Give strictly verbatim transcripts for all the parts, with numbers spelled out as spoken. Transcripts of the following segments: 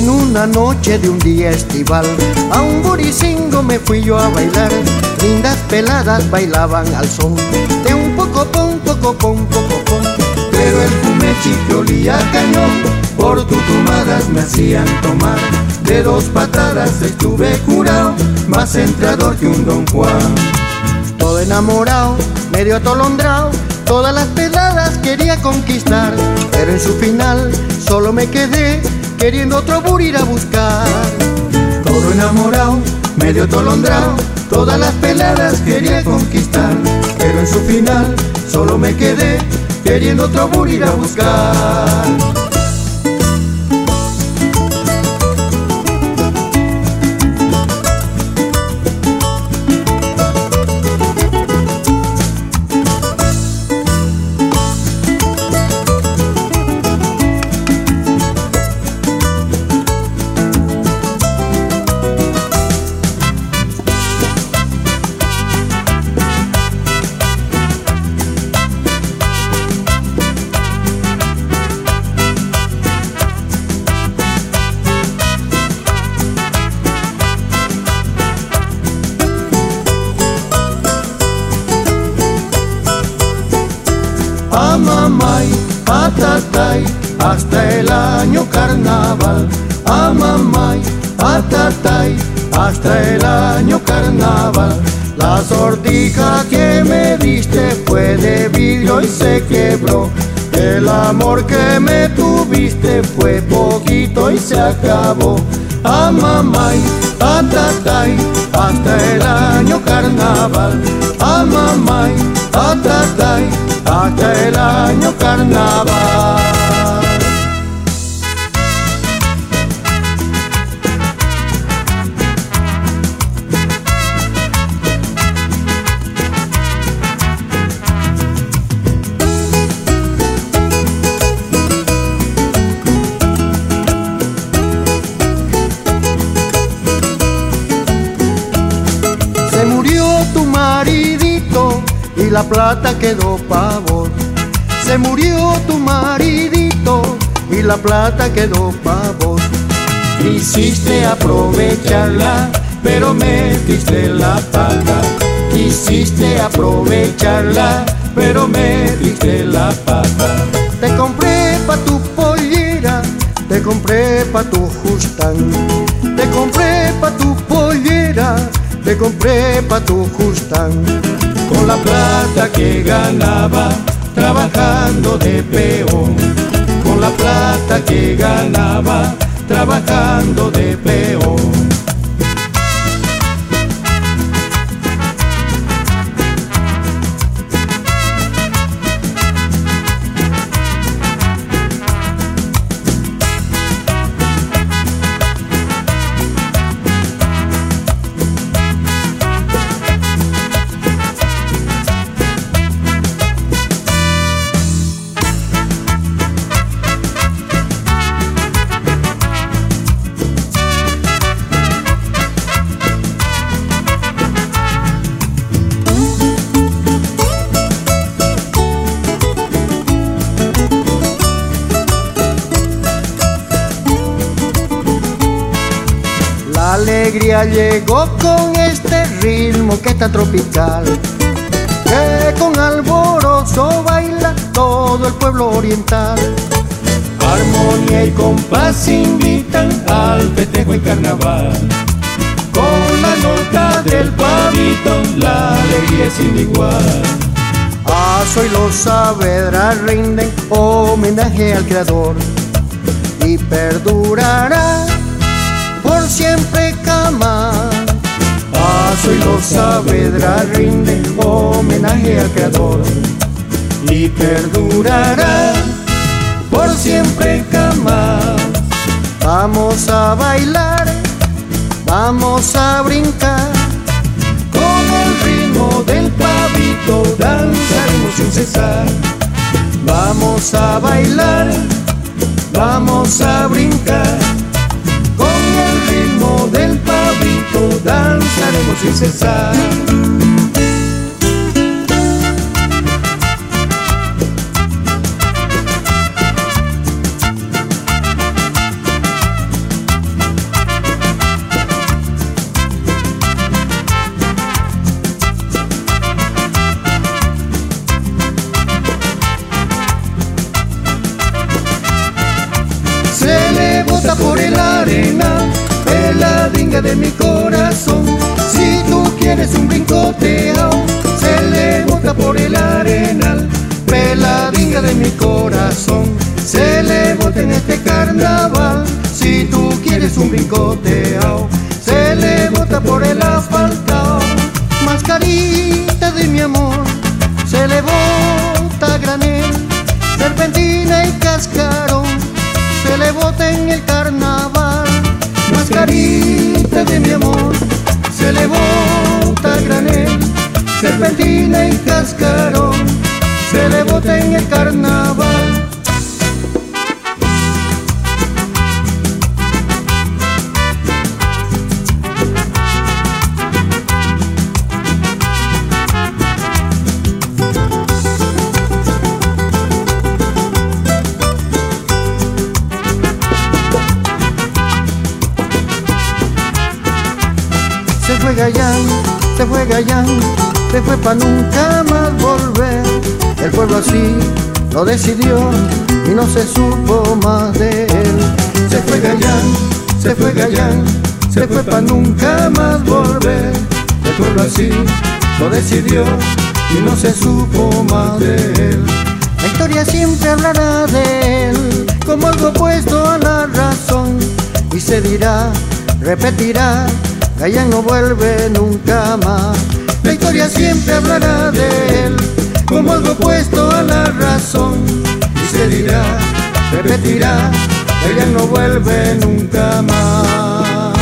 En una noche de un día estival, a un buricingo me fui yo a bailar. Lindas peladas bailaban al son de un poco pom, poco pom, poco pom. Pero el fumechi que olía a cañón, por tus tomadas me hacían tomar. De dos patadas estuve curado, más entrador que un Don Juan. Todo enamorado, medio atolondrado, todas las peladas quería conquistar. Pero en su final solo me quedé queriendo otro buri ir a buscar. Todo enamorado, medio atolondrado, todas las peladas quería conquistar. Pero en su final solo me quedé queriendo otro buri ir a buscar. Amamay, atatay, hasta el año carnaval. Amamay, atatay, hasta el año carnaval. La sortija que me diste fue de vidrio y se quebró. El amor que me tuviste fue poquito y se acabó. Amamay, atatay, hasta el año carnaval. Amamay, atatay, hasta el año carnaval. Se murió tu maridito y la plata quedó pa' vos. Se murió tu maridito y la plata quedó pa' vos. Quisiste aprovecharla, pero metiste la pata. Quisiste aprovecharla, pero metiste la pata. Te compré pa' tu pollera, te compré pa' tu justán. Te compré pa' tu pollera, te compré pa' tu justán. Con la plata que ganaba trabajando de peón. Con la plata que ganaba trabajando de peón. La alegría llegó con este ritmo que está tropical, que con alborozo baila todo el pueblo oriental. Armonía y compás invitan al festejo y carnaval. Con la nota del pavito la alegría es sin igual. Aso y los Saavedra rinden homenaje al creador y perdurará por siempre jamás. Aso y los Saavedra rinden homenaje al creador y perdurará por siempre jamás. Vamos a bailar, vamos a brincar, con el ritmo del pavito danzaremos sin cesar. Vamos a bailar, vamos a brincar, con el ritmo del pavito danzaremos sin cesar. peladinga de mi corazón. Si tú quieres un brincoteo, se le bota por el arenal. Peladinga de mi corazón, se le bota en este carnaval. Si tú quieres un brincoteo, se le bota por el asfaltao. Mascarita de mi amor, se le bota a granel. Serpentina y cascarón, se le bota en el carnaval. Mascarita de mi amor, se le bota a granel. Serpentina y cascarón, se le bota en el carnaval. Se fue Gayán, se fue Gayán, se fue pa' nunca más volver. El pueblo así lo decidió y no se supo más de él. Se fue Gayán, se fue Gayán, se fue pa' nunca más volver. El pueblo así lo decidió y no se supo más de él. La historia siempre hablará de él como algo opuesto a la razón, y se dirá, repetirá, Gayán no vuelve nunca más. La historia siempre hablará de él como algo opuesto a la razón, y se dirá, repetirá, Gayán no vuelve nunca más.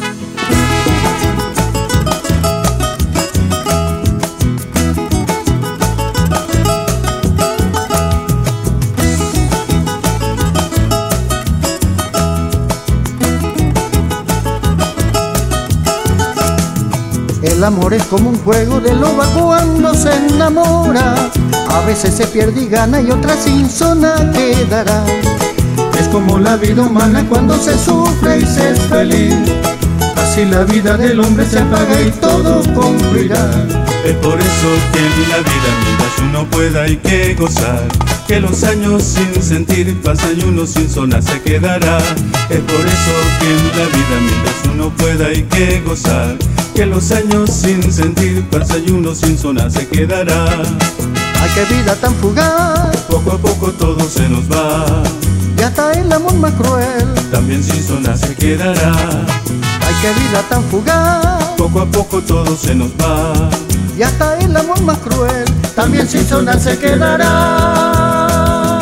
El amor es como un juego de loba cuando se enamora. A veces se pierde y gana y otra sin zona quedará. Es como la vida humana cuando se sufre y se es feliz. Así la vida del hombre se apaga y todo concluirá. Es por eso que en la vida mientras uno pueda hay que gozar, que los años sin sentir pasan y uno sin zona se quedará. Es por eso que en la vida mientras uno pueda hay que gozar, que los años sin sentir pasan y uno sin zona se quedará. Ay, qué vida tan fugaz, poco a poco todo se nos va, y hasta el amor más cruel también sin zona se quedará. Ay, qué vida tan fugaz, poco a poco todo se nos va, y hasta el amor más cruel también sin zona se quedará.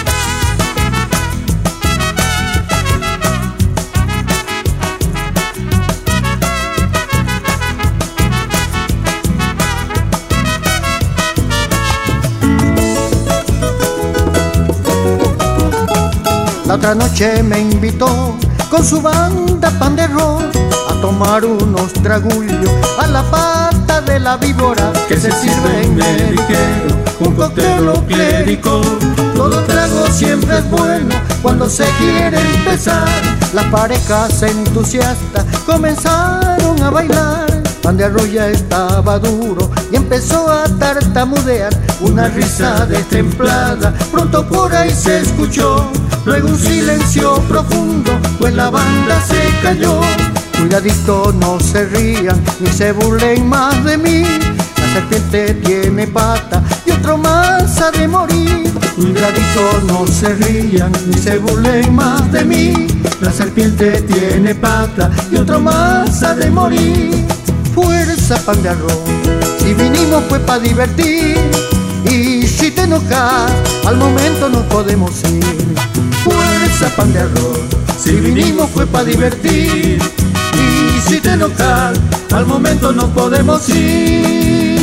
La otra noche me invitó con su banda pan de rock a tomar unos tragullos a la pata de la víbora que se sirve en mediquero, un cóctel o clérico. Todo trago siempre es bueno cuando se quiere empezar. Las parejas entusiastas comenzaron a bailar. Pan de arroz ya estaba duro y empezó a tartamudear. Una risa destemplada pronto por ahí se escuchó. Luego un silencio profundo, pues la banda se cayó. Cuidadito, no se rían ni se burlen más de mí. La serpiente tiene pata y otro más ha de morir. Cuidadito, no se rían ni se burlen más de mí. La serpiente tiene pata y otro más ha de morir. Fuerza, pan de arroz, si vinimos fue pa' divertir. Y si te enojas, al momento nos podemos ir. Fuerza, pan de arroz, si vinimos fue pa' divertir. Y si te enojas, al momento nos podemos ir.